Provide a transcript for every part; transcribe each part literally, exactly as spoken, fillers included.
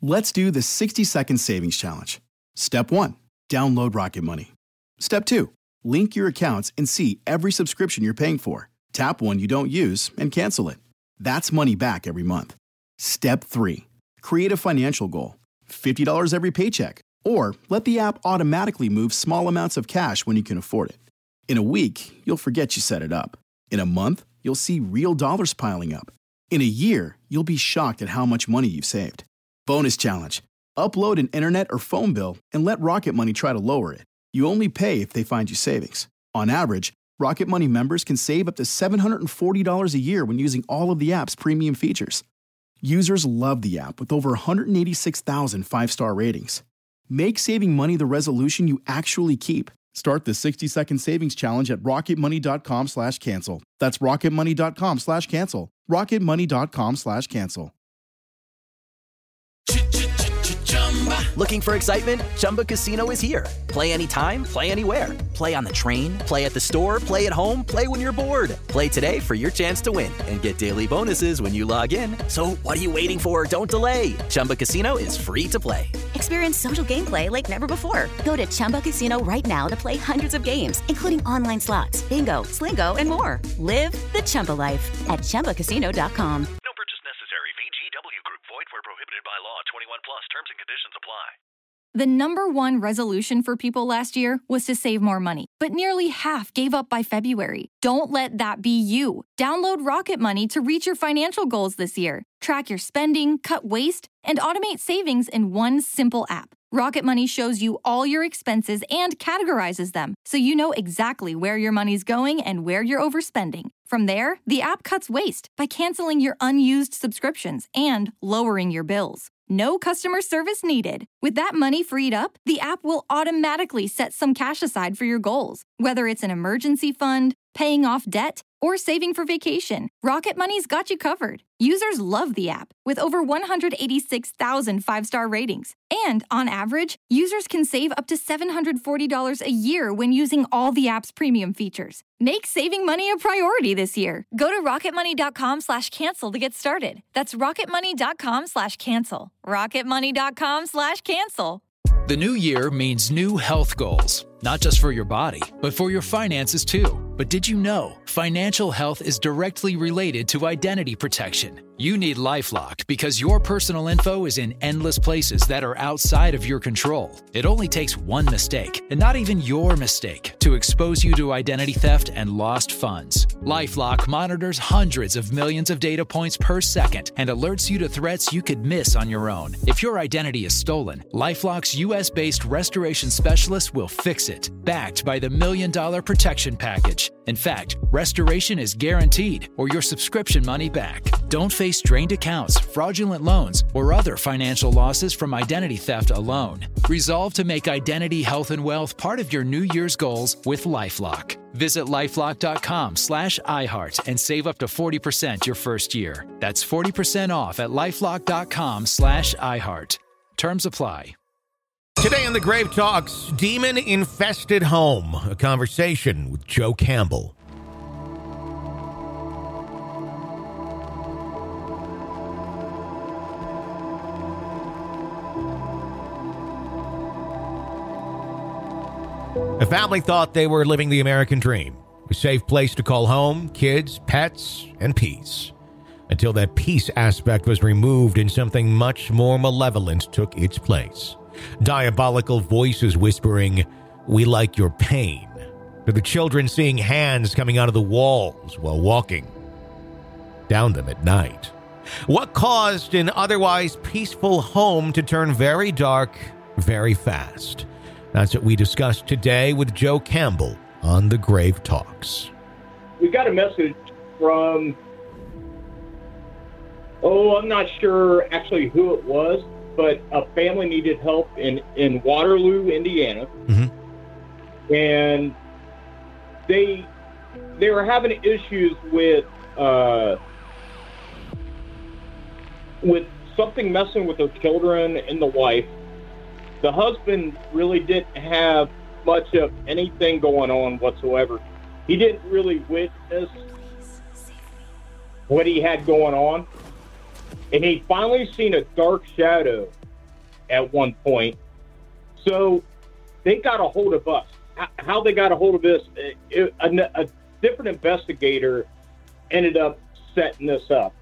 Let's do the sixty second savings challenge. Step one, download Rocket Money. Step two, link your accounts and see every subscription you're paying for. Tap one you don't use and cancel it. That's money back every month. Step three, create a financial goal. fifty dollars every paycheck. Or let the app automatically move small amounts of cash when you can afford it. In a week, you'll forget you set it up. In a month, you'll see real dollars piling up. In a year, you'll be shocked at how much money you've saved. Bonus challenge. Upload an internet or phone bill and let Rocket Money try to lower it. You only pay if they find you savings. On average, Rocket Money members can save up to seven hundred forty dollars a year when using all of the app's premium features. Users love the app with over one hundred eighty-six thousand five-star ratings. Make saving money the resolution you actually keep. Start the sixty second savings challenge at rocketmoney.com slash cancel. That's rocketmoney.com slash cancel. rocketmoney.com slash cancel. Looking for excitement? Chumba Casino is here. Play anytime, play anywhere. Play on the train, play at the store, play at home, play when you're bored. Play today for your chance to win and get daily bonuses when you log in. So what are you waiting for? Don't delay. Chumba Casino is free to play. Experience social gameplay like never before. Go to Chumba Casino right now to play hundreds of games, including online slots, bingo, Slingo, and more. Live the Chumba life at chumba casino dot com. Where prohibited by law. Twenty-one plus. Terms and conditions apply. The number one resolution for people last year was to save more money, but nearly half gave up by February. Don't let that be you. Download Rocket Money to reach your financial goals this year. Track your spending, cut waste, and automate savings in one simple app. Rocket Money shows you all your expenses and categorizes them, so you know exactly where your money's going and where you're overspending. From there, the app cuts waste by canceling your unused subscriptions and lowering your bills. No customer service needed. With that money freed up, the app will automatically set some cash aside for your goals. Whether it's an emergency fund, paying off debt, or saving for vacation, Rocket Money's got you covered. Users love the app, with over one hundred eighty-six thousand five-star ratings. And on average, users can save up to seven hundred forty dollars a year when using all the app's premium features. Make saving money a priority this year. Go to rocketmoney.com slash cancel to get started. That's rocketmoney.com slash cancel. rocketmoney.com slash cancel. The new year means new health goals, not just for your body, but for your finances too. But did you know financial health is directly related to identity protection? You need LifeLock because your personal info is in endless places that are outside of your control. It only takes one mistake, and not even your mistake, to expose you to identity theft and lost funds. LifeLock monitors hundreds of millions of data points per second and alerts you to threats you could miss on your own. If your identity is stolen, LifeLock's U S-based restoration specialist will fix it, backed by the Million Dollar Protection Package. In fact, restoration is guaranteed or your subscription money back. Don't face drained accounts, fraudulent loans, or other financial losses from identity theft alone. Resolve to make identity, health, and wealth part of your New Year's goals with LifeLock. Visit lifelock.com slash iHeart and save up to forty percent your first year. That's forty percent off at lifelock.com slash iHeart. Terms apply. Today on the Grave Talks, demon-infested home, a conversation with Joe Campbell. The family thought they were living the American dream, a safe place to call home, kids, pets, and peace. Until that peace aspect was removed and something much more malevolent took its place. Diabolical voices whispering, "We like your pain." To the children seeing hands coming out of the walls while walking down them at night. What caused an otherwise peaceful home to turn very dark very fast? That's what we discussed today with Joe Campbell on The Grave Talks. We got a message from, oh, I'm not sure actually who it was, but a family needed help in, in Waterloo, Indiana. Mm-hmm. And they they were having issues with uh, with something messing with their children and the wife. The husband really didn't have much of anything going on whatsoever. He didn't really witness what he had going on. And he finally seen a dark shadow at one point. So they got a hold of us. How they got a hold of this, it, a, a different investigator ended up setting this up.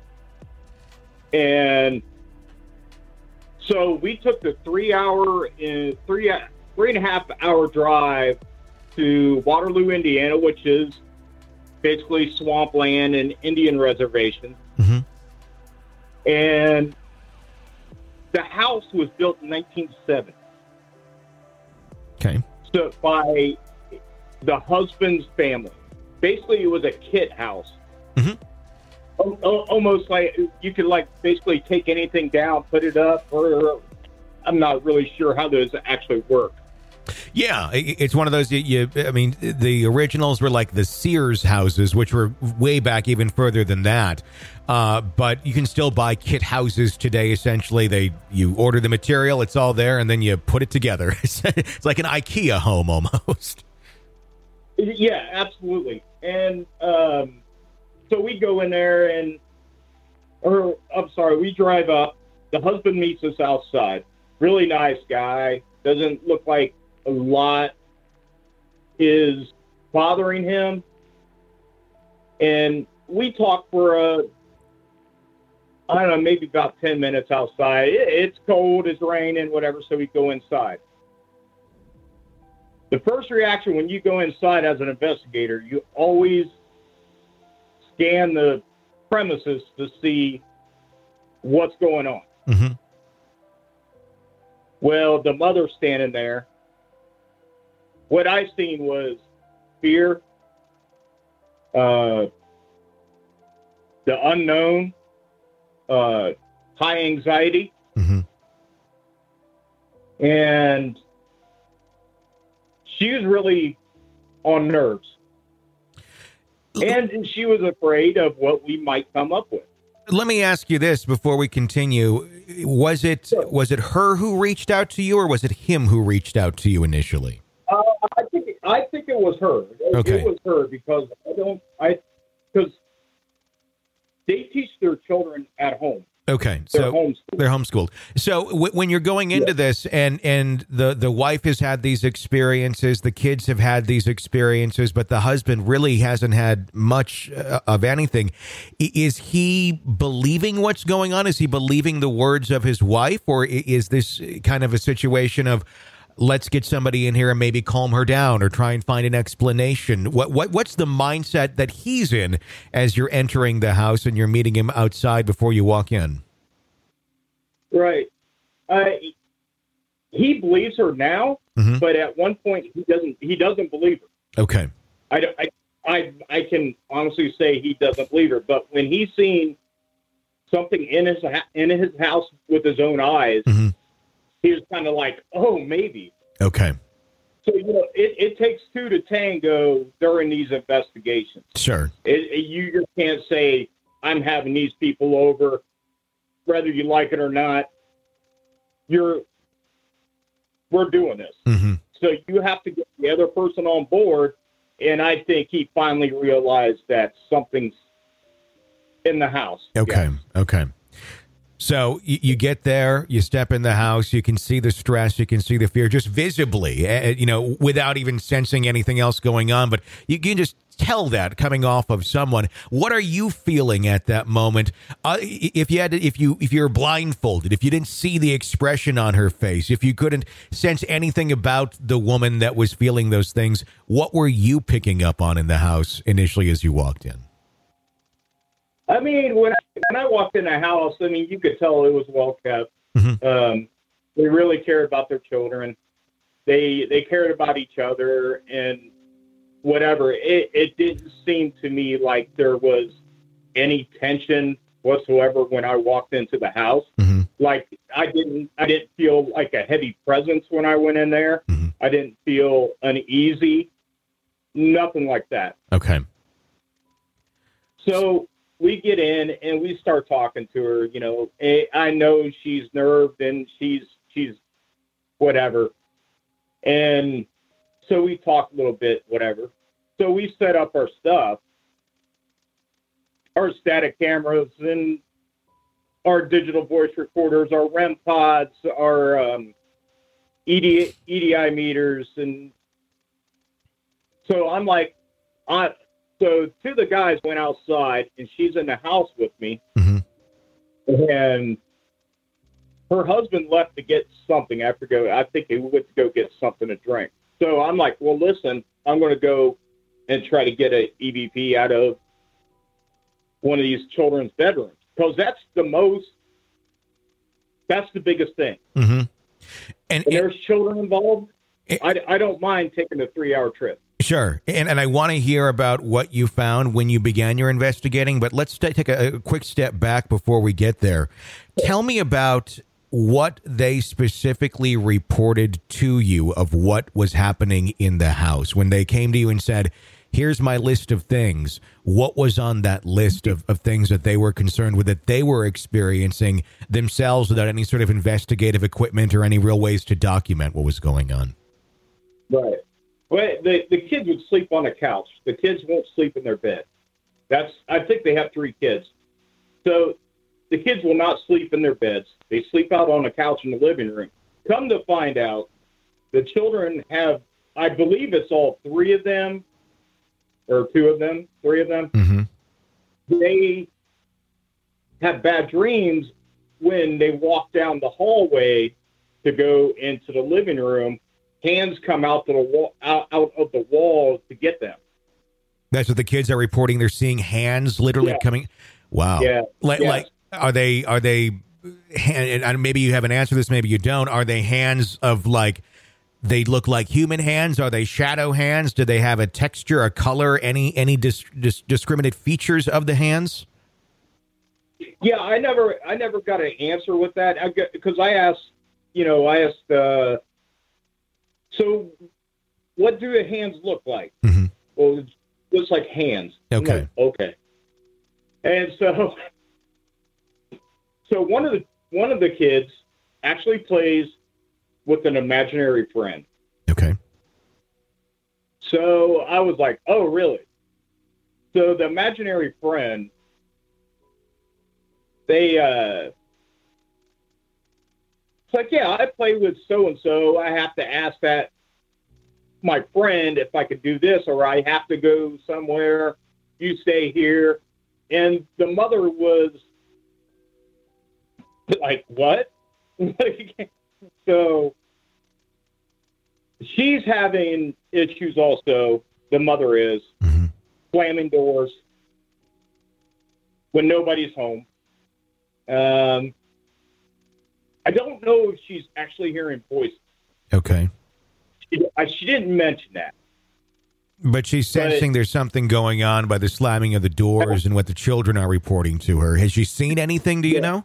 And so we took the three hour, in three, three and a half hour drive to Waterloo, Indiana, which is basically swampland and Indian reservation. Mm-hmm. And the house was built in nineteen seventy. Okay. So by the husband's family. Basically, it was a kit house. Mm-hmm. O- o- almost like you could like basically take anything down, put it up, or I'm not really sure how those actually work. Yeah, it's one of those. You, you, I mean, the originals were like the Sears houses, which were way back even further than that. Uh, but you can still buy kit houses today. Essentially, they you order the material, it's all there, and then you put it together. It's like an IKEA home almost. Yeah, absolutely. And um, so we go in there, and or I'm sorry, we drive up. The husband meets us outside. Really nice guy. Doesn't look like a lot is bothering him. And we talk for a, I don't know, maybe about ten minutes outside. It's cold, it's raining, whatever, so we go inside. The first reaction when you go inside as an investigator, you always scan the premises to see what's going on. Mm-hmm. Well, the mother standing there, what I seen was fear, uh, the unknown, uh, high anxiety, mm-hmm. and she was really on nerves. And she was afraid of what we might come up with. Let me ask you this before we continue. Was it Sure. was it her who reached out to you, or was it him who reached out to you initially? Uh, I think I think it was her. It, Okay. it was her because I don't I because they teach their children at home. Okay, They're so homeschooled. they're homeschooled. So w- when you're going into Yeah. this, and and the the wife has had these experiences, the kids have had these experiences, but the husband really hasn't had much uh, of anything. I- Is he believing what's going on? Is he believing the words of his wife, or i- is this kind of a situation of let's get somebody in here and maybe calm her down or try and find an explanation? What what what's the mindset that he's in as you're entering the house and you're meeting him outside before you walk in? Right. Uh, he believes her now, Mhm. but at one point he doesn't. He doesn't believe her. Okay. I, don't- I, I, I can honestly say he doesn't believe her. But when he's seen something in his ha- in his house with his own eyes, Mm-hmm. he was kind of like, "Oh, maybe." Okay. So you know, it, it takes two to tango during these investigations. Sure. It, it, you just can't say, "I'm having these people over," whether you like it or not. You're we're doing this. Mm-hmm. So you have to get the other person on board, and I think he finally realized that something's in the house. Okay. Yes. Okay. So you, you get there, you step in the house, you can see the stress, you can see the fear just visibly, uh, you know, without even sensing anything else going on. But you can just tell that coming off of someone. What are you feeling at that moment? Uh, if you had, to, if you, if you're blindfolded, if you didn't see the expression on her face, if you couldn't sense anything about the woman that was feeling those things, what were you picking up on in the house initially as you walked in? I mean, when I, when I walked in the house, I mean, you could tell it was well kept. Mm-hmm. Um, they really cared about their children. They they cared about each other and whatever. It, it didn't seem to me like there was any tension whatsoever when I walked into the house. Mm-hmm. Like I didn't I didn't feel like a heavy presence when I went in there. Mm-hmm. I didn't feel uneasy. Nothing like that. Okay. So we get in and we start talking to her. You know, I know she's nerved and she's she's whatever. And so we talked a little bit, whatever. So we set up our stuff, our static cameras, and our digital voice recorders, our R E M pods, our um, E D, E D I meters. And so I'm like, I, so two of the guys went outside, and she's in the house with me. Mm-hmm. And her husband left to get something after go. I think he went to go get something to drink. So I'm like, well, listen, I'm going to go and try to get a E V P out of one of these children's bedrooms, because that's the most, that's the biggest thing. Mm-hmm. And, and there's and, children involved. It, I, I don't mind taking a three-hour trip. Sure. And and I want to hear about what you found when you began your investigating, but let's t- take a, a quick step back before we get there. Tell me about what they specifically reported to you of what was happening in the house. When they came to you and said, here's my list of things, what was on that list of, of things that they were concerned with, that they were experiencing themselves without any sort of investigative equipment or any real ways to document what was going on? Right. Well, the, the kids would sleep on a couch. The kids won't sleep in their bed. That's, I think they have three kids. So the kids will not sleep in their beds. They sleep out on a couch in the living room. Come to find out, the children have, I believe it's all three of them, or two of them, three of them. Mm-hmm. They have bad dreams when they walk down the hallway to go into the living room. Hands come out to the wall, out, out of the wall to get them. That's what the kids are reporting. They're seeing hands literally yeah. coming. Wow. Yeah. Like, yes. like, are they, are they, and maybe you have an answer to this, maybe you don't. Are they hands of like, they look like human hands? Are they shadow hands? Do they have a texture, a color, any, any dis, dis, discriminate features of the hands? Yeah. I never, I never got an answer with that. I got, because I asked, you know, I asked, uh, so what do the hands look like? Mm-hmm. Well, it looks like hands. Okay. Like, okay. And so, so one of the, one of the kids actually plays with an imaginary friend. Okay. So I was like, oh, really? So the imaginary friend, they, uh, it's like, yeah, I play with so-and-so. I have to ask that my friend if I could do this, or I have to go somewhere. You stay here. And the mother was like, what? So she's having issues also. The mother is mm-hmm. slamming doors when nobody's home. Um, I don't know if she's actually hearing voices. Okay. She, I, she didn't mention that. But she's sensing but, there's something going on by the slamming of the doors and what the children are reporting to her. Has she seen anything, do you yeah. know?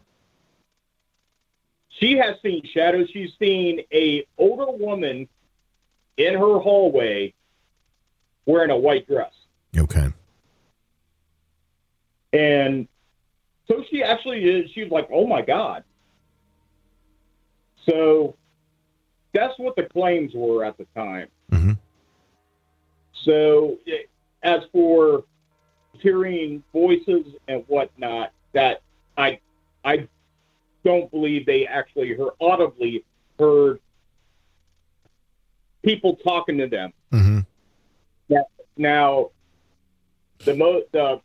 She has seen shadows. She's seen a older woman in her hallway wearing a white dress. Okay. And so she actually is, she's like, oh my God. So that's what the claims were at the time. Mm-hmm. So as for hearing voices and whatnot, that I I don't believe they actually heard audibly heard people talking to them. Mm-hmm. Now, now the mo the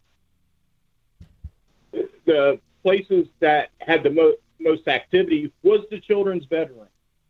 the places that had the most most activity was the children's bedroom.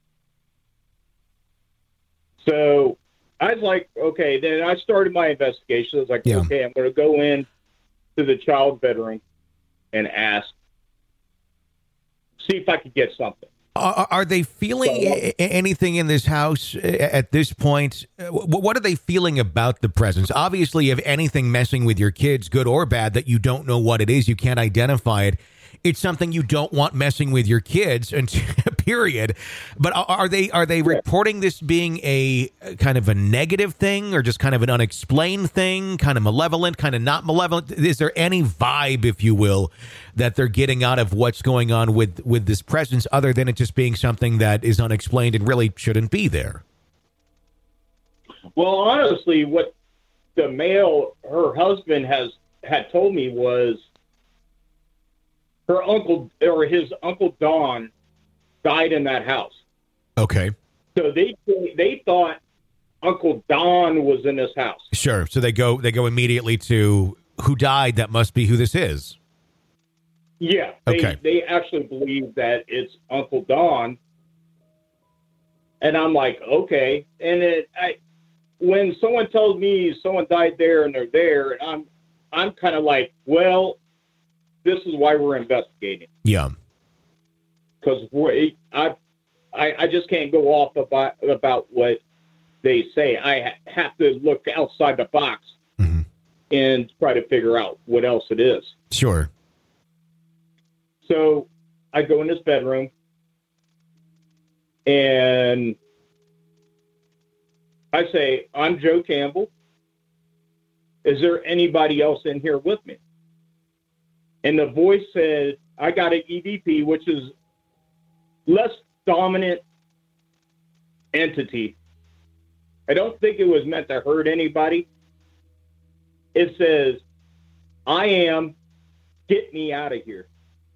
So I was like, okay, then I started my investigation. I was like, yeah. okay, I'm going to go in to the child's bedroom and ask, see if I could get something. Are, are they feeling so, anything in this house at this point? What are they feeling about the presence? Obviously, if anything messing with your kids, good or bad, that you don't know what it is, you can't identify it. It's something you don't want messing with your kids, and period. But are they are they reporting this being a kind of a negative thing, or just kind of an unexplained thing, kind of malevolent, kind of not malevolent? Is there any vibe, if you will, that they're getting out of what's going on with, with this presence, other than it just being something that is unexplained and really shouldn't be there? Well, honestly, what the male, her husband, has had told me was, her uncle or his uncle Don died in that house. Okay. So they they thought Uncle Don was in this house. Sure. So they go they go immediately to who died. That must be who this is. Yeah. They, okay. They actually believe that it's Uncle Don. And I'm like, okay. And it, I, when someone tells me someone died there and they're there, I'm I'm kind of like, well, this is why we're investigating. Yeah. Because I, I I just can't go off about about what they say. I ha- have to look outside the box mm-hmm. and try to figure out what else it is. Sure. So I go in this bedroom and I say, I'm Joe Campbell. Is there anybody else in here with me? And the voice said, I got an E V P, which is less dominant entity. I don't think it was meant to hurt anybody. It says, I am, get me out of here.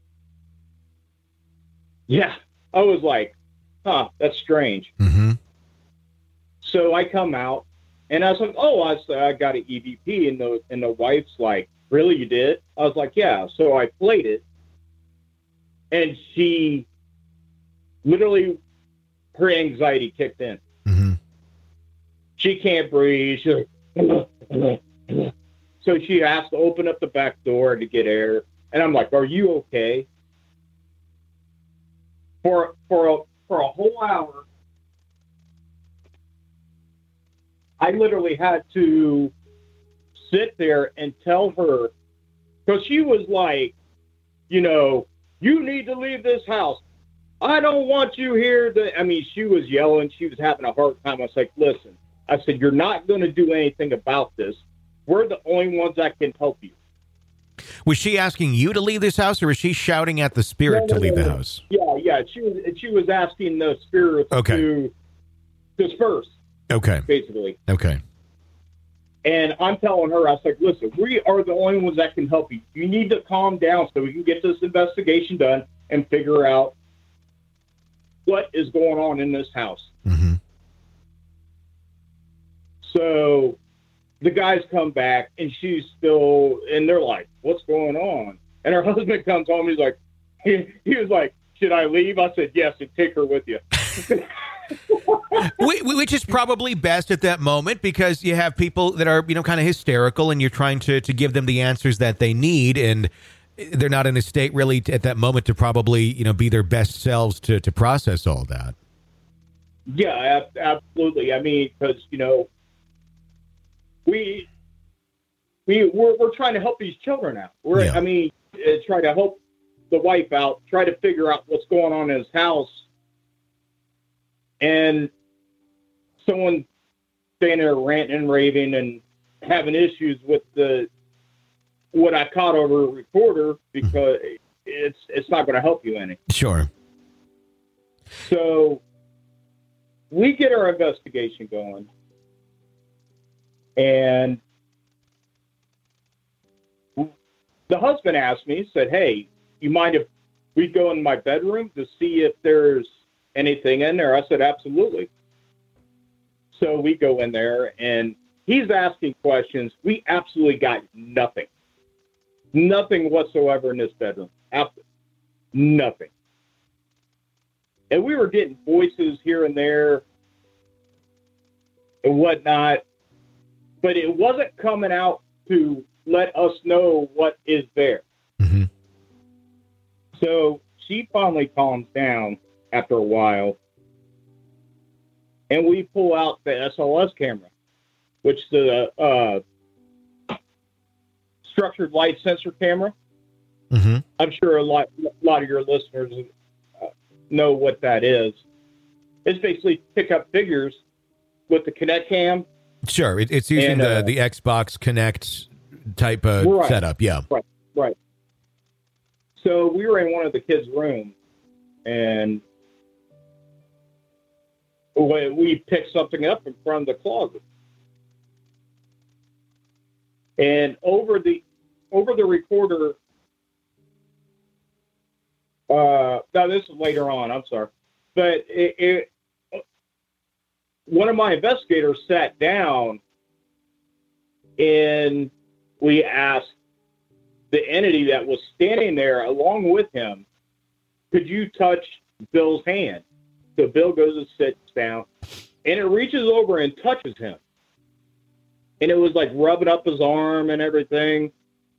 Yeah, I was like, huh, that's strange. Mm-hmm. So I come out, and I was like, oh, I, said, I got an E V P, and the, and the wife's like, really, you did? I was like, yeah. So I played it, and she literally, her anxiety kicked in. Mm-hmm. She can't breathe. She's like, so she has to open up the back door to get air. And I'm like, are you okay? For for a, for a whole hour, I literally had to sit there and tell her, because she was like, you know, you need to leave this house. I don't want you here. To, I mean, she was yelling. She was having a hard time. I was like, listen, I said, you're not going to do anything about this. We're the only ones that can help you. Was she asking you to leave this house, or was she shouting at the spirit no, no, to leave no, the no. house? Yeah, yeah. She was she was asking the spirit okay. to disperse. Okay. Basically. Okay. And I'm telling her, I was like, listen, we are the only ones that can help you. You need to calm down so we can get this investigation done and figure out what is going on in this house. Mm-hmm. So the guys come back, and she's still, and they're like, what's going on? And her husband comes home, he's like, he, he was like, should I leave? I said, yes, and take her with you. Which is probably best at that moment, because you have people that are, you know, kind of hysterical, and you're trying to, to give them the answers that they need, and they're not in a state really to, at that moment to probably, you know, be their best selves to, to process all that. Yeah, absolutely. I mean, because, you know, we, we, we're, we're trying to help these children out. We're, yeah. I mean, uh, try to help the wife out, try to figure out what's going on in his house. And someone standing there ranting and raving and having issues with the what I caught over a recorder, because it's it's not going to help you any. Sure. So we get our investigation going, and the husband asked me, said, hey, you mind if we go in my bedroom to see if there's anything in there? I said, absolutely. So we go in there, and he's asking questions. We absolutely got nothing. Nothing whatsoever in this bedroom. Absolutely nothing. And we were getting voices here and there and whatnot, but it wasn't coming out to let us know what is there. Mm-hmm. So she finally calms down after a while, and we pull out the S L S camera, which is the uh, structured light sensor camera. Mm-hmm. I'm sure a lot, a lot of your listeners uh, know what that is. It's basically pick up figures with the Kinect cam. Sure, it, it's using and, uh, the the Xbox Kinect type of right, setup. Yeah, right, right. So we were in one of the kids' rooms, and we picked something up in front of the closet, and over the over the recorder, Uh, no, this is later on. I'm sorry. But it, it, one of my investigators sat down and we asked the entity that was standing there along with him, could you touch Bill's hand? So Bill goes and sits down, and it reaches over and touches him. And it was like rubbing up his arm and everything.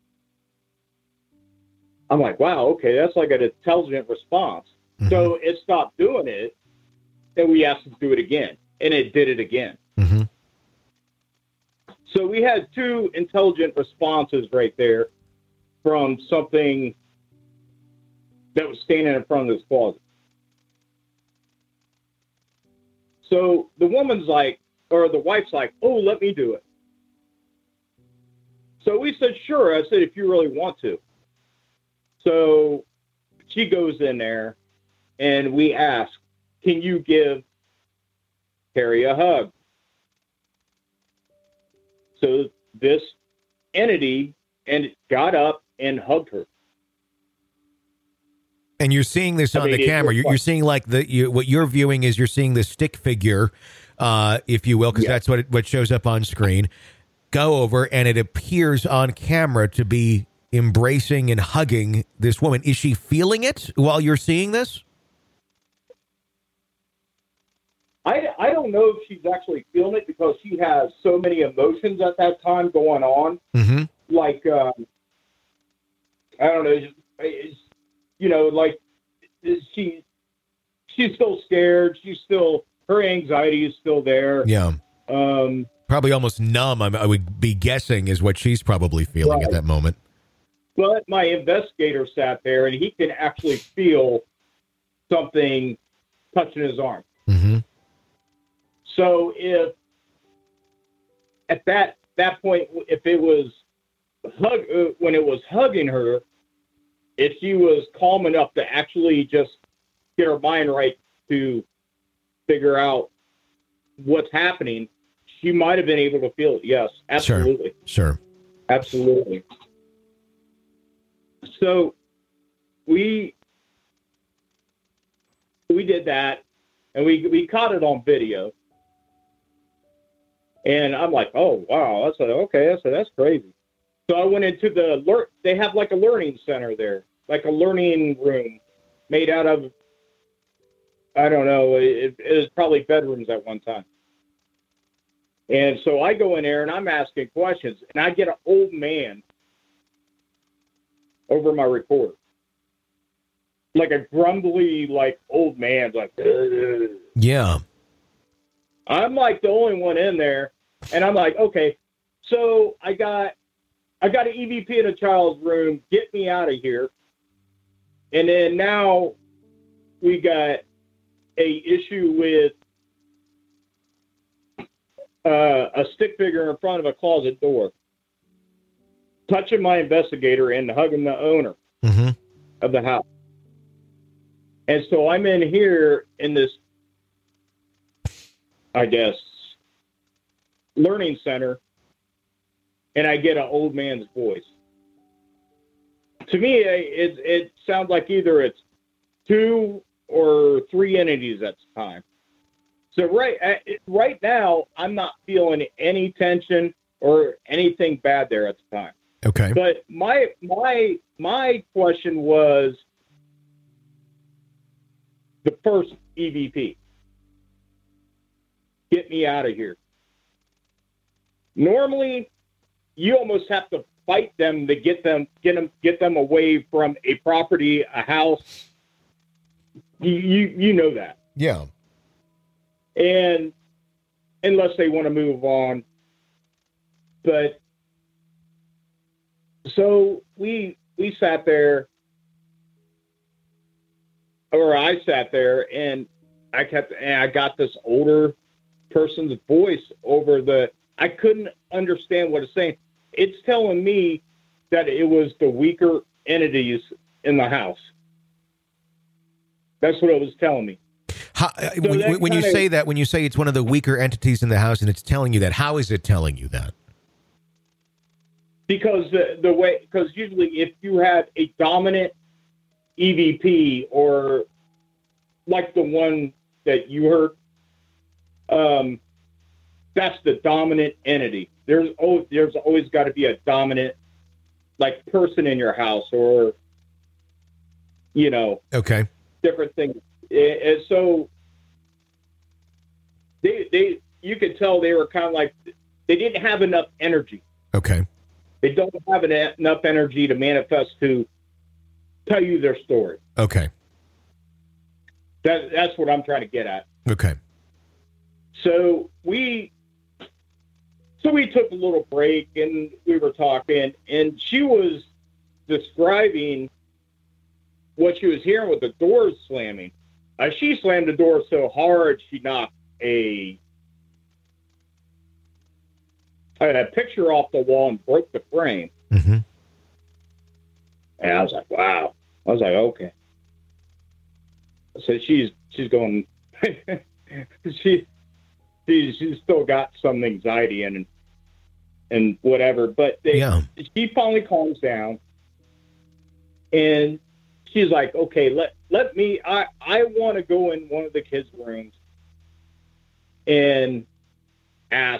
I'm like, wow, okay, that's like an intelligent response. Mm-hmm. So it stopped doing it, and we asked it to do it again, and it did it again. Mm-hmm. So we had two intelligent responses right there from something that was standing in front of this closet. So the woman's like, or the wife's like, oh, let me do it. So we said, sure. I said, if you really want to. So she goes in there, and we ask, can you give Carrie a hug? So this entity and got up and hugged her. And you're seeing this on I mean, the camera. You're, you're seeing like the you, what you're viewing is you're seeing the stick figure, uh, if you will, because yeah. that's what it, what shows up on screen. Go over, and it appears on camera to be embracing and hugging this woman. Is she feeling it while you're seeing this? I, I don't know if she's actually feeling it because she has so many emotions at that time going on. Mm-hmm. Like, um, I don't know, it's, it's, you know, like she, she's still scared. She's still, her anxiety is still there. Yeah. Um, probably almost numb, I would be guessing, is what she's probably feeling right. at that moment. But my investigator sat there, and he can actually feel something touching his arm. Mm-hmm. So if at that that point, if it was hug uh, when it was hugging her, if she was calm enough to actually just get her mind right to figure out what's happening, she might have been able to feel it. Yes, absolutely. Sure. Sure. Absolutely. So we we did that, and we we caught it on video. And I'm like, oh, wow. I said, okay. I said, that's crazy. So I went into the, lear- they have like a learning center there, like a learning room made out of, I don't know, it, it was probably bedrooms at one time. And so I go in there and I'm asking questions, and I get an old man over my recorder. Like a grumbly, like old man, like, ugh. Yeah. I'm like the only one in there, and I'm like, okay, so I got, I got an E V P in a child's room. Get me out of here. And then now we got a issue with uh, a stick figure in front of a closet door, touching my investigator and hugging the owner mm-hmm. of the house. And so I'm in here in this, I guess, learning center, and I get an old man's voice. To me, it, it sounds like either it's two or three entities at the time. So right right now, I'm not feeling any tension or anything bad there at the time. Okay. But my my my question was the first E V P. Get me out of here. Normally, you almost have to fight them to get them get them get them away from a property, a house. You you, you know that. Yeah. And unless they want to move on. But so we we sat there, or I sat there, and I kept and I got this older person's voice over the, I couldn't understand what it's saying. It's telling me that it was the weaker entities in the house. That's what it was telling me. How, so when when you of, say that, when you say it's one of the weaker entities in the house and it's telling you that, how is it telling you that? Because the, the way, because usually if you have a dominant E V P or like the one that you heard, um, that's the dominant entity. There's always, there's always got to be a dominant, like, person in your house, or, you know, okay, different things. And so they, they, you could tell they were kind of like, they didn't have enough energy. Okay. They don't have enough energy to manifest to tell you their story. Okay. That, that's what I'm trying to get at. Okay. So we, so we took a little break and we were talking, and she was describing what she was hearing with the doors slamming. Uh, she slammed the door so hard she knocked a, a picture off the wall and broke the frame. Mm-hmm. And I was like, wow. I was like, okay. So she's she's going. she she she's still got some anxiety and and whatever. But they, yeah. she finally calms down, and she's like, okay, let let me. I I want to go in one of the kids' rooms and ask.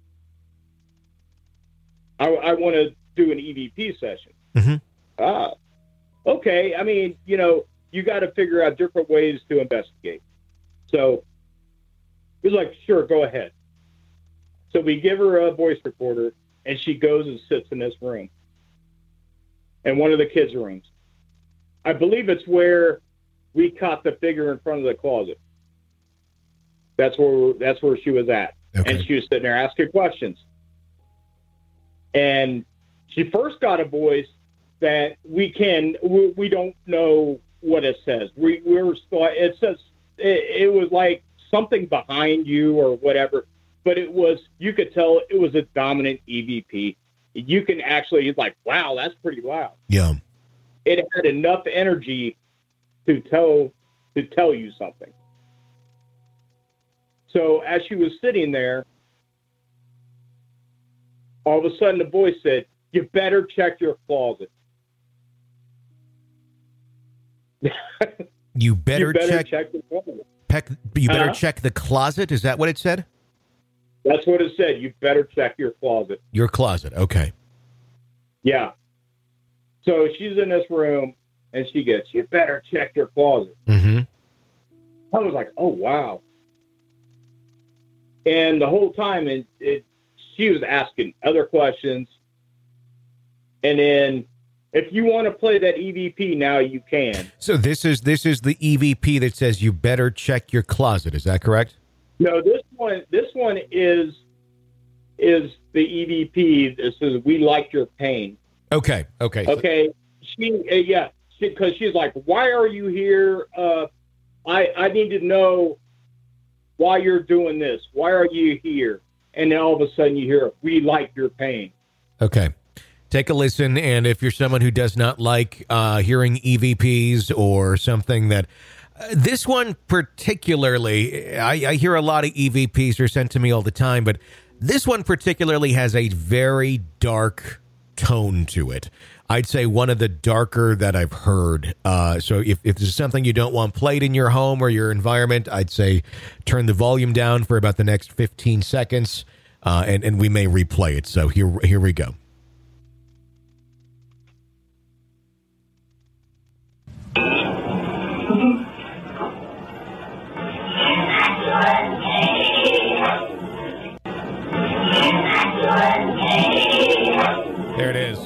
I, I want to do an E V P session. Mm-hmm. Ah, okay. I mean, you know, you got to figure out different ways to investigate. So he's like, sure, go ahead. So we give her a voice recorder, and she goes and sits in this room, in one of the kids' rooms. I believe it's where we caught the figure in front of the closet. That's where that's where she was at, okay. And she was sitting there asking questions. And she first got a voice that we can we, we don't know what it says. We we were it says it, it was like something behind you or whatever, but it was, you could tell it was a dominant E V P. You can actually, it's like, wow, that's pretty loud. Yeah. It had enough energy to tell to tell you something. So as she was sitting there, all of a sudden the voice said, you better check your closet. You better, you better check, check the closet. Peck, you better uh-huh. check the closet? Is that what it said? That's what it said. You better check your closet. Your closet. Okay. Yeah. So she's in this room, and she gets, you better check your closet. Mm-hmm. I was like, oh, wow. And the whole time, it, it, she was asking other questions. And then if you want to play that E V P now, you can. So this is this is the E V P that says you better check your closet. Is that correct? No, this one this one is is the E V P that says we like your pain. Okay. Okay. Okay. She uh, yeah, because she, she's like, why are you here? Uh, I I need to know why you're doing this. Why are you here? And then all of a sudden you hear, we like your pain. Okay. Take a listen, and if you're someone who does not like uh, hearing E V Ps or something that... Uh, this one particularly, I, I hear a lot of E V Ps are sent to me all the time, but this one particularly has a very dark tone to it. I'd say one of the darker that I've heard. Uh, so if, if there's something you don't want played in your home or your environment, I'd say turn the volume down for about the next fifteen seconds, uh, and, and we may replay it. So here, here we go. There it is.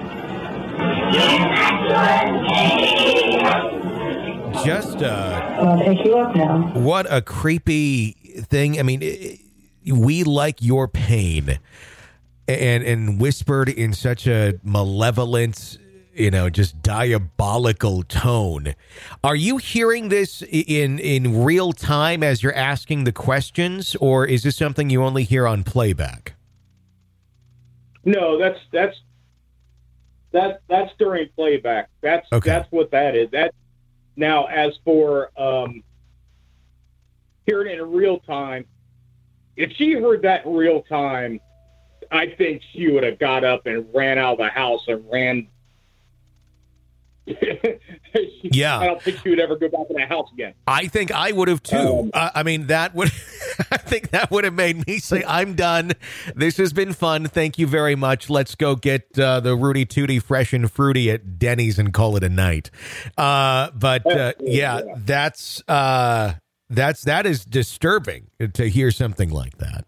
Just uh, I'll take you up now. What a creepy thing. I mean, it, we like your pain, and and whispered in such a malevolent, you know, just diabolical tone. Are you hearing this in in real time as you're asking the questions, or is this something you only hear on playback? No, that's that's that that's during playback. That's okay. That's what that is. That now, as for um, hearing it in real time, if she heard that in real time, I think she would have got up and ran out of the house and ran Yeah. I don't think she would ever go back in that house again. I think I would have too. Um, uh, I mean, that would, I think that would have made me say, I'm done. This has been fun. Thank you very much. Let's go get uh, the Rudy Tooty fresh and fruity at Denny's and call it a night. Uh, but uh, yeah, yeah, that's, uh, that's, that is disturbing to hear something like that.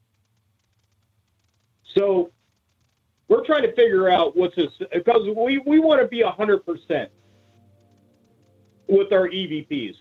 So we're trying to figure out what's this, because we, we want to be one hundred percent with our E V Ps.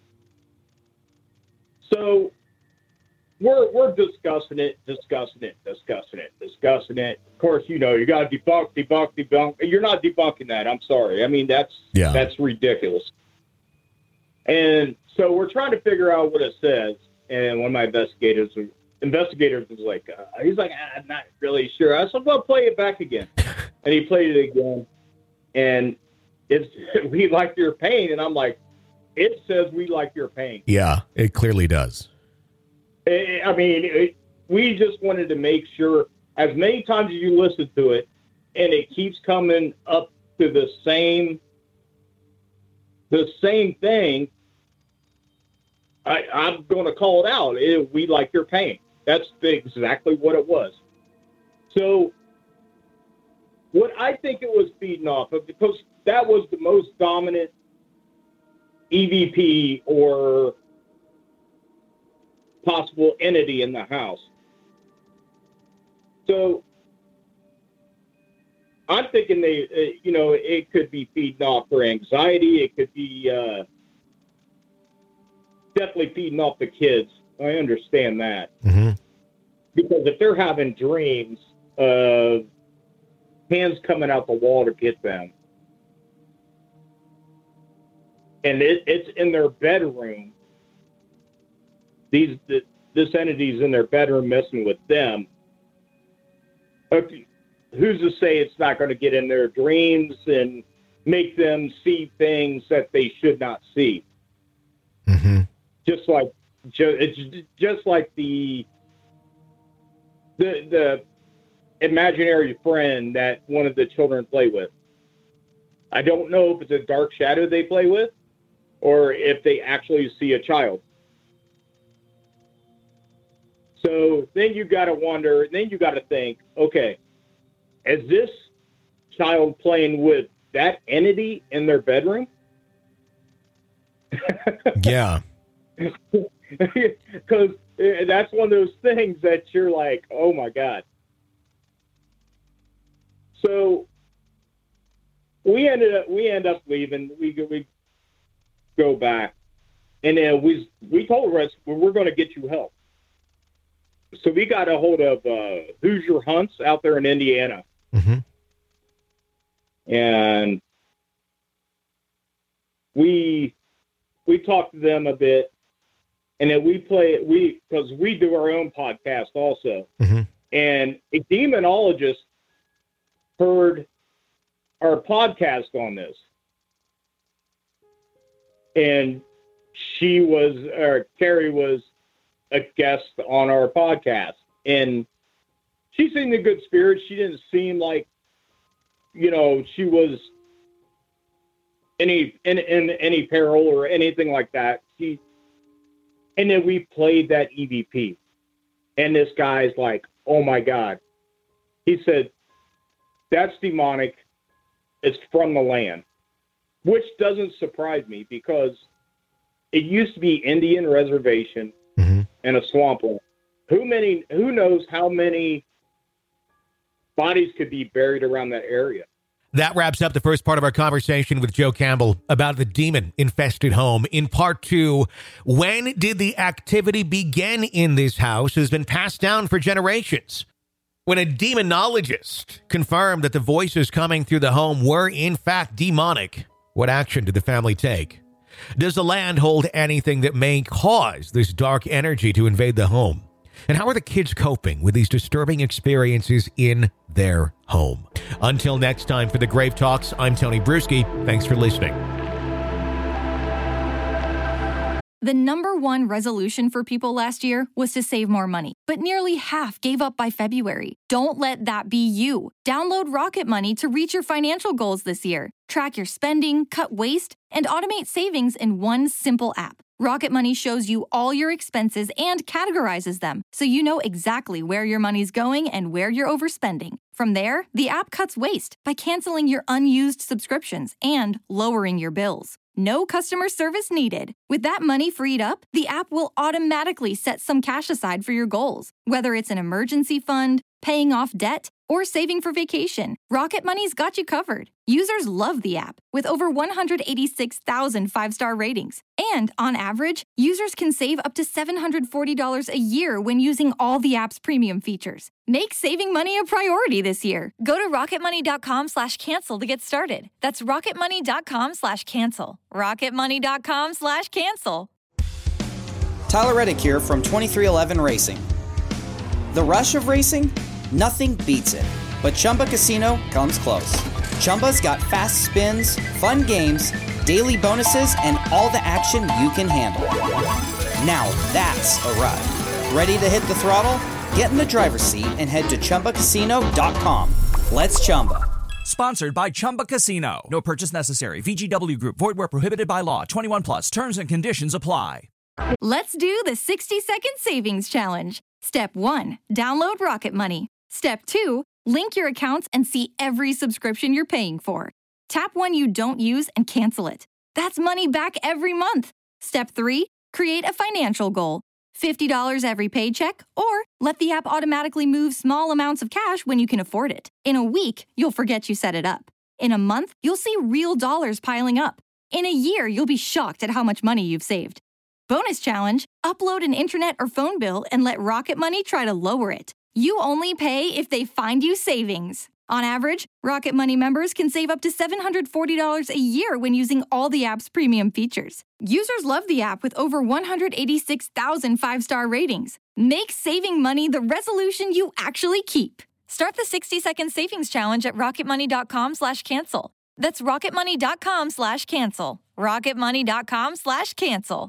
So we're we're discussing it, discussing it, discussing it, discussing it. Of course, you know, you got to debunk, debunk, debunk. You're not debunking that. I'm sorry. I mean, that's yeah. that's ridiculous. And so we're trying to figure out what it says. And one of my investigators investigators was like, uh, he's like, I'm not really sure. I said, well, play it back again. And he played it again. And it's, we like your pain. And I'm like, it says we like your pain. Yeah, it clearly does. I mean, it, we just wanted to make sure, as many times as you listen to it, and it keeps coming up to the same, the same thing, I, I'm going to call it out. It, we like your pain. That's exactly what it was. So what I think it was feeding off of, because that was the most dominant E V P or possible entity in the house. So I'm thinking they, uh, you know, it could be feeding off for anxiety. It could be uh, definitely feeding off the kids. I understand that. Mm-hmm. Because if they're having dreams of hands coming out the wall to get them, and it, it's in their bedroom, these the, this entity's in their bedroom messing with them, okay, who's to say it's not going to get in their dreams and make them see things that they should not see? Mm-hmm. Just like, it's just like the the the imaginary friend that one of the children play with. I don't know if it's a dark shadow they play with, or if they actually see a child. So then you got to wonder. Then you got to think, okay, is this child playing with that entity in their bedroom? Yeah. Because that's one of those things that you're like, oh my God. So we ended up we end up leaving. We we go back, and then we we told us we're going to get you help. So we got a hold of uh, Hoosier Hunts out there in Indiana, mm-hmm. and we we talked to them a bit. And then we play we because we do our own podcast also. Mm-hmm. And a demonologist heard our podcast on this. And she was, or Carrie was a guest on our podcast. And she seemed in good spirits. She didn't seem like, you know, she was any in, in any peril or anything like that. She And then we played that E V P. And this guy's like, oh my God. He said, that's demonic. It's from the land. Which doesn't surprise me because it used to be Indian reservation mm-hmm. and a swampland. Who many who knows how many bodies could be buried around that area? That wraps up the first part of our conversation with Joe Campbell about the demon-infested home. In part two, when did the activity begin in this house has been passed down for generations? When a demonologist confirmed that the voices coming through the home were, in fact, demonic, what action did the family take? Does the land hold anything that may cause this dark energy to invade the home? And how are the kids coping with these disturbing experiences in their home? Until next time for the Grave Talks, I'm Tony Bruschi. Thanks for listening. The number one resolution for people last year was to save more money, but nearly half gave up by February. Don't let that be you. Download Rocket Money to reach your financial goals this year. Track your spending, cut waste, and automate savings in one simple app. Rocket Money shows you all your expenses and categorizes them, so you know exactly where your money's going and where you're overspending. From there, the app cuts waste by canceling your unused subscriptions and lowering your bills. No customer service needed. With that money freed up, the app will automatically set some cash aside for your goals, whether it's an emergency fund, paying off debt, or saving for vacation. Rocket Money's got you covered. Users love the app, with over one hundred eighty-six thousand five-star ratings. And on average, users can save up to seven hundred forty dollars a year when using all the app's premium features. Make saving money a priority this year. Go to rocketmoney.com slash cancel to get started. That's rocketmoney.com slash cancel. rocketmoney.com slash cancel. Tyler Reddick here from twenty-three eleven Racing. The rush of racing? Nothing beats it. But Chumba Casino comes close. Chumba's got fast spins, fun games, daily bonuses, and all the action you can handle. Now that's a ride. Ready to hit the throttle? Get in the driver's seat and head to Chumba Casino dot com. Let's Chumba. Sponsored by Chumba Casino. No purchase necessary. V G W Group. Void where prohibited by law. twenty-one plus. Terms and conditions apply. Let's do the sixty second savings challenge. Step one, download Rocket Money. Step two, link your accounts and see every subscription you're paying for. Tap one you don't use and cancel it. That's money back every month. Step three, create a financial goal. fifty dollars every paycheck, or let the app automatically move small amounts of cash when you can afford it. In a week, you'll forget you set it up. In a month, you'll see real dollars piling up. In a year, you'll be shocked at how much money you've saved. Bonus challenge, upload an internet or phone bill and let Rocket Money try to lower it. You only pay if they find you savings. On average, Rocket Money members can save up to seven hundred forty dollars a year when using all the app's premium features. Users love the app with over one hundred eighty-six thousand five-star ratings. Make saving money the resolution you actually keep. Start the sixty second savings challenge at rocketmoney.com slash cancel. That's rocketmoney.com slash cancel. rocketmoney.com slash cancel.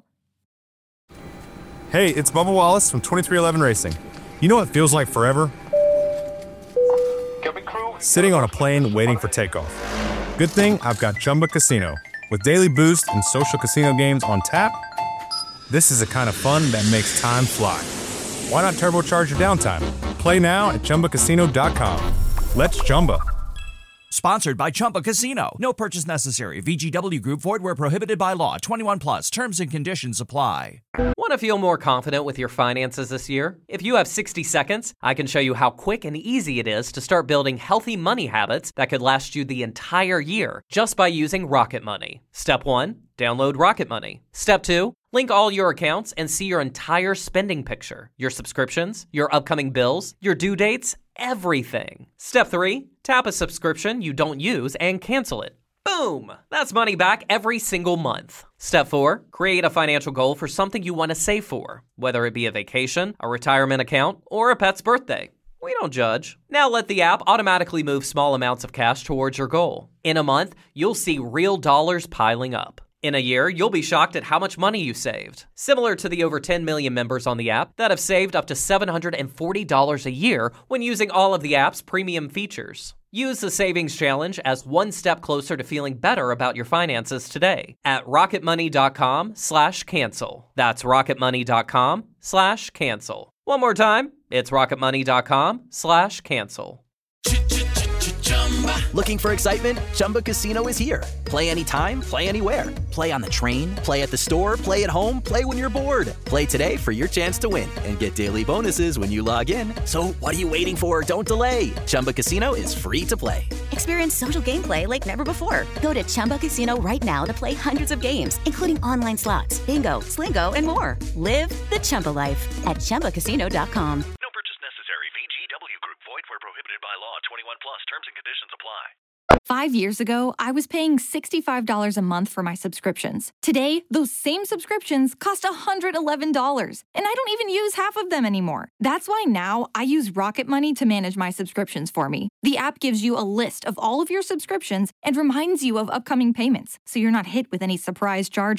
Hey, it's Bubba Wallace from twenty-three eleven Racing. You know what feels like forever? Sitting on a plane waiting for takeoff. Good thing I've got Chumba Casino. With daily boost and social casino games on tap, this is the kind of fun that makes time fly. Why not turbocharge your downtime? Play now at chumba casino dot com. Let's Chumba. Sponsored by Chumba Casino. No purchase necessary. V G W Group. Void where prohibited by law. twenty-one plus. Terms and conditions apply. Want to feel more confident with your finances this year? If you have sixty seconds, I can show you how quick and easy it is to start building healthy money habits that could last you the entire year just by using Rocket Money. Step one, download Rocket Money. Step two, link all your accounts and see your entire spending picture, your subscriptions, your upcoming bills, your due dates, everything. Step three, tap a subscription you don't use and cancel it. Boom! That's money back every single month. Step four, create a financial goal for something you want to save for, whether it be a vacation, a retirement account, or a pet's birthday. We don't judge. Now let the app automatically move small amounts of cash towards your goal. In a month, you'll see real dollars piling up. In a year, you'll be shocked at how much money you saved. Similar to the over ten million members on the app that have saved up to seven hundred forty dollars a year when using all of the app's premium features. Use the Savings Challenge as one step closer to feeling better about your finances today at rocketmoney.com slash cancel. That's rocketmoney.com slash cancel. One more time, it's rocketmoney.com slash cancel. Looking for excitement? Chumba Casino is here. Play anytime, play anywhere. Play on the train, play at the store, play at home, play when you're bored. Play today for your chance to win and get daily bonuses when you log in. So what are you waiting for? Don't delay. Chumba Casino is free to play. Experience social gameplay like never before. Go to Chumba Casino right now to play hundreds of games, including online slots, bingo, Slingo, and more. Live the Chumba life at chumba casino dot com. No purchase necessary. V G W Group. Void where prohibited by law. twenty-one plus. Terms and conditions apply. Five years ago, I was paying sixty-five dollars a month for my subscriptions. Today, those same subscriptions cost one hundred eleven dollars, and I don't even use half of them anymore. That's why now I use Rocket Money to manage my subscriptions for me. The app gives you a list of all of your subscriptions and reminds you of upcoming payments, so you're not hit with any surprise charges.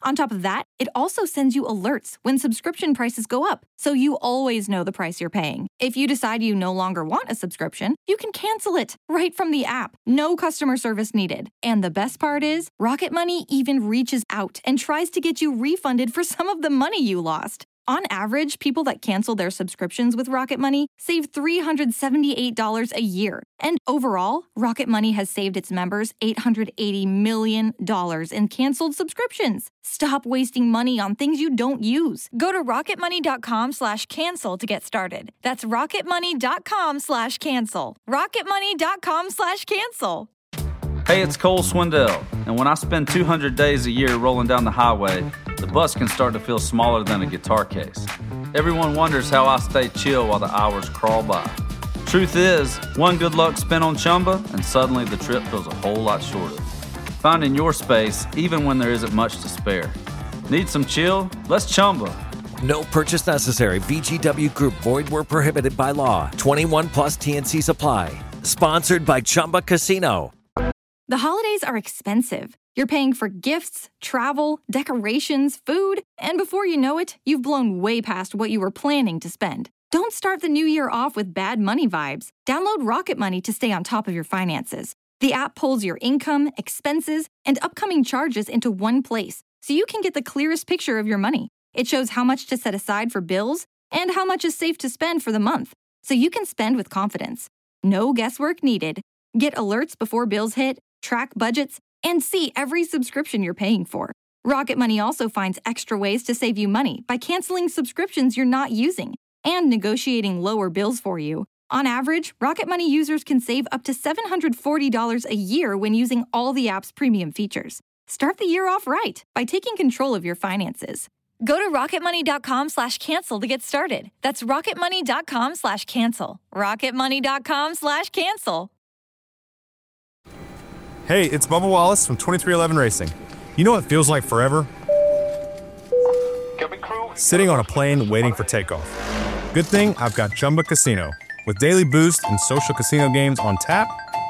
On top of that, it also sends you alerts when subscription prices go up, so you always know the price you're paying. If you decide you no longer want a subscription, you can cancel it right from the app. No customer service needed. And the best part is, Rocket Money even reaches out and tries to get you refunded for some of the money you lost. On average, people that cancel their subscriptions with Rocket Money save three hundred seventy-eight dollars a year. And overall, Rocket Money has saved its members eight hundred eighty million dollars in canceled subscriptions. Stop wasting money on things you don't use. Go to rocketmoney.com slash cancel to get started. That's rocketmoney.com slash cancel. rocketmoney.com slash cancel. Hey, it's Cole Swindell, and when I spend two hundred days a year rolling down the highway, the bus can start to feel smaller than a guitar case. Everyone wonders how I stay chill while the hours crawl by. Truth is, one good luck spin on Chumba, and suddenly the trip feels a whole lot shorter. Finding your space, even when there isn't much to spare. Need some chill? Let's Chumba. No purchase necessary. V G W Group. Void where prohibited by law. twenty-one plus T N C supply. Sponsored by Chumba Casino. The holidays are expensive. You're paying for gifts, travel, decorations, food, and before you know it, you've blown way past what you were planning to spend. Don't start the new year off with bad money vibes. Download Rocket Money to stay on top of your finances. The app pulls your income, expenses, and upcoming charges into one place, so you can get the clearest picture of your money. It shows how much to set aside for bills and how much is safe to spend for the month, so you can spend with confidence. No guesswork needed. Get alerts before bills hit, track budgets, and see every subscription you're paying for. Rocket Money also finds extra ways to save you money by canceling subscriptions you're not using and negotiating lower bills for you. On average, Rocket Money users can save up to seven hundred forty dollars a year when using all the app's premium features. Start the year off right by taking control of your finances. Go to rocketmoney.com slash cancel to get started. That's rocketmoney.com slash cancel. rocketmoney.com slash cancel. Hey, it's Bubba Wallace from twenty-three eleven Racing. You know what feels like forever? Sitting on a plane waiting for takeoff. Good thing I've got Chumba Casino. With daily boost and social casino games on tap,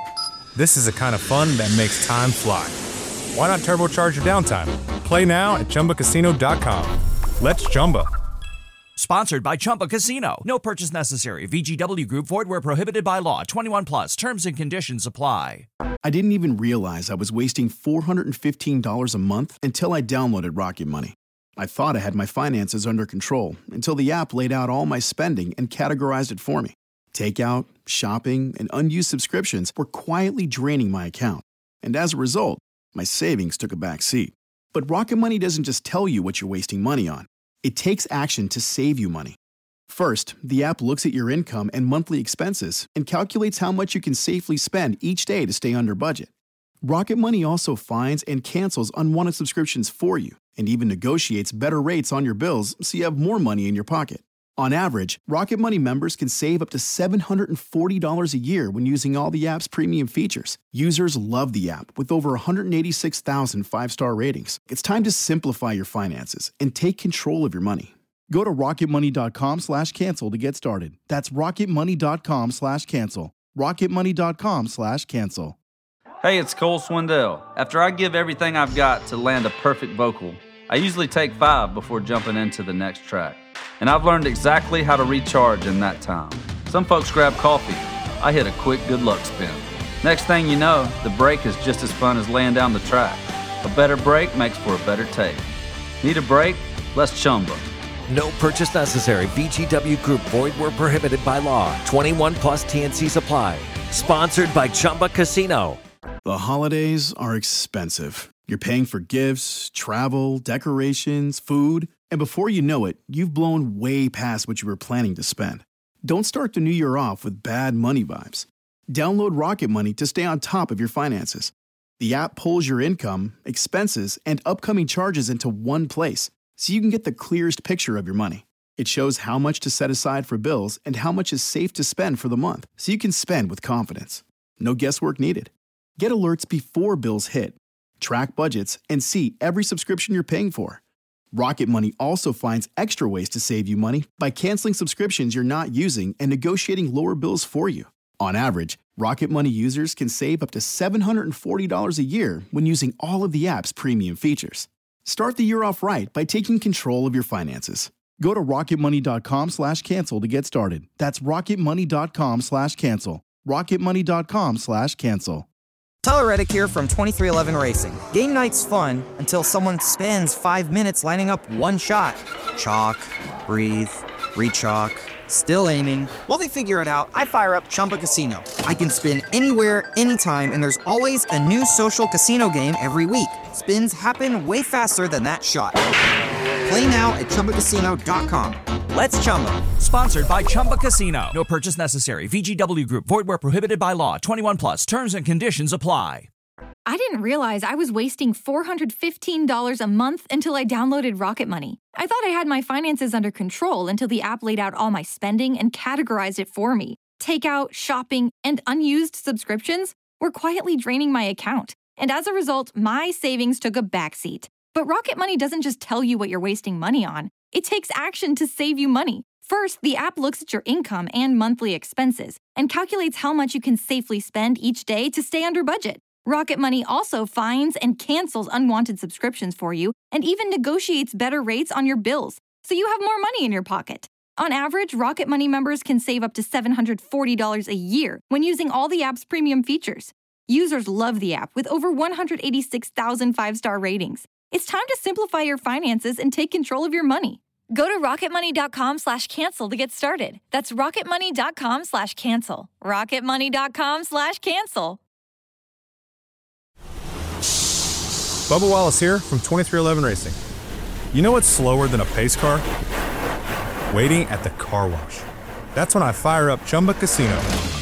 this is the kind of fun that makes time fly. Why not turbocharge your downtime? Play now at Chumba Casino dot com. Let's Chumba. Sponsored by Chumba Casino. No purchase necessary. V G W Group. Void where prohibited by law. twenty-one plus. Terms and conditions apply. I didn't even realize I was wasting four hundred fifteen dollars a month until I downloaded Rocket Money. I thought I had my finances under control until the app laid out all my spending and categorized it for me. Takeout, shopping, and unused subscriptions were quietly draining my account. And as a result, my savings took a back seat. But Rocket Money doesn't just tell you what you're wasting money on. It takes action to save you money. First, the app looks at your income and monthly expenses and calculates how much you can safely spend each day to stay under budget. Rocket Money also finds and cancels unwanted subscriptions for you and even negotiates better rates on your bills so you have more money in your pocket. On average, Rocket Money members can save up to seven hundred forty dollars a year when using all the app's premium features. Users love the app with over one hundred eighty-six thousand five-star ratings. It's time to simplify your finances and take control of your money. Go to rocketmoney.com slash cancel to get started. That's rocketmoney.com slash cancel. rocketmoney.com slash cancel. Hey, it's Cole Swindell. After I give everything I've got to land a perfect vocal, I usually take five before jumping into the next track. And I've learned exactly how to recharge in that time. Some folks grab coffee. I hit a quick good luck spin. Next thing you know, the break is just as fun as laying down the track. A better break makes for a better take. Need a break? Let's Chumba. No purchase necessary. V G W Group. Void where prohibited by law. twenty-one plus T N C supply. Sponsored by Chumba Casino. The holidays are expensive. You're paying for gifts, travel, decorations, food, and before you know it, you've blown way past what you were planning to spend. Don't start the new year off with bad money vibes. Download Rocket Money to stay on top of your finances. The app pulls your income, expenses, and upcoming charges into one place, so you can get the clearest picture of your money. It shows how much to set aside for bills and how much is safe to spend for the month, so you can spend with confidence. No guesswork needed. Get alerts before bills hit. Track budgets and see every subscription you're paying for. Rocket Money also finds extra ways to save you money by canceling subscriptions you're not using and negotiating lower bills for you. On average, Rocket Money users can save up to seven hundred forty dollars a year when using all of the app's premium features. Start the year off right by taking control of your finances. Go to rocketmoney.com slash cancel to get started. That's rocketmoney.com slash cancel. rocketmoney.com slash cancel. Tyler Reddick here from twenty-three eleven Racing. Game night's fun until someone spends five minutes lining up one shot. Chalk, breathe, re-chalk, still aiming. While they figure it out, I fire up Chumba Casino. I can spin anywhere, anytime, and there's always a new social casino game every week. Spins happen way faster than that shot. Play now at Chumba Casino dot com. Let's Chumba. Sponsored by Chumba Casino. No purchase necessary. V G W Group. Void where prohibited by law. twenty-one plus. Terms and conditions apply. I didn't realize I was wasting four hundred fifteen dollars a month until I downloaded Rocket Money. I thought I had my finances under control until the app laid out all my spending and categorized it for me. Takeout, shopping, and unused subscriptions were quietly draining my account. And as a result, my savings took a backseat. But Rocket Money doesn't just tell you what you're wasting money on. It takes action to save you money. First, the app looks at your income and monthly expenses and calculates how much you can safely spend each day to stay under budget. Rocket Money also finds and cancels unwanted subscriptions for you and even negotiates better rates on your bills, so you have more money in your pocket. On average, Rocket Money members can save up to seven hundred forty dollars a year when using all the app's premium features. Users love the app with over one hundred eighty-six thousand five-star ratings. It's time to simplify your finances and take control of your money. Go to rocketmoney.com slash cancel to get started. That's rocketmoney.com slash cancel. rocketmoney.com slash cancel. Bubba Wallace here from twenty-three eleven Racing. You know what's slower than a pace car? Waiting at the car wash. That's when I fire up Chumba Casino.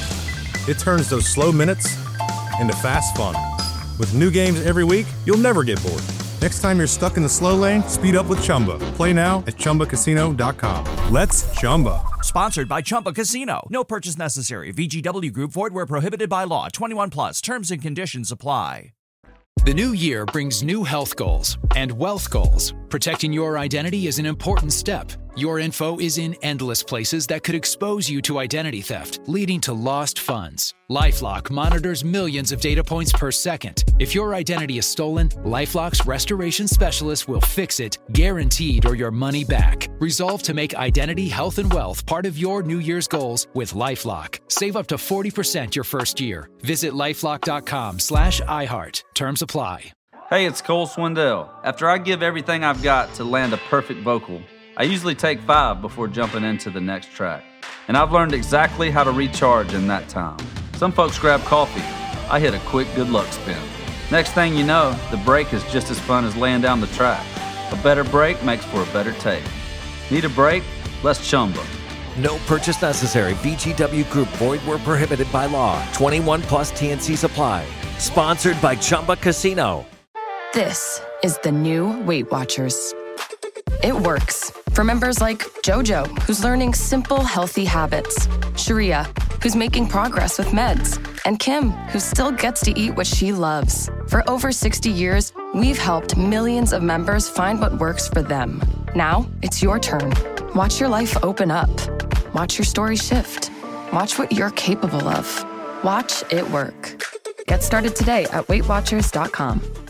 It turns those slow minutes into fast fun. With new games every week, you'll never get bored. Next time you're stuck in the slow lane, speed up with Chumba. Play now at Chumba Casino dot com. Let's Chumba. Sponsored by Chumba Casino. No purchase necessary. V G W Group. Void where prohibited by law. twenty-one plus. Terms and conditions apply. The new year brings new health goals and wealth goals. Protecting your identity is an important step. Your info is in endless places that could expose you to identity theft, leading to lost funds. LifeLock monitors millions of data points per second. If your identity is stolen, LifeLock's restoration specialist will fix it, guaranteed, or your money back. Resolve to make identity, health, and wealth part of your New Year's goals with LifeLock. Save up to forty percent your first year. Visit lifelock.com slash iHeart. Terms apply. Hey, it's Cole Swindell. After I give everything I've got to land a perfect vocal, I usually take five before jumping into the next track. And I've learned exactly how to recharge in that time. Some folks grab coffee. I hit a quick good luck spin. Next thing you know, the break is just as fun as laying down the track. A better break makes for a better take. Need a break? Let's Chumba. No purchase necessary. V G W Group. Void where prohibited by law. twenty-one plus T N C supply. Sponsored by Chumba Casino. This is the new Weight Watchers. It works for members like JoJo, who's learning simple, healthy habits, Sharia, who's making progress with meds, and Kim, who still gets to eat what she loves. For over sixty years, we've helped millions of members find what works for them. Now, it's your turn. Watch your life open up. Watch your story shift. Watch what you're capable of. Watch it work. Get started today at weight watchers dot com.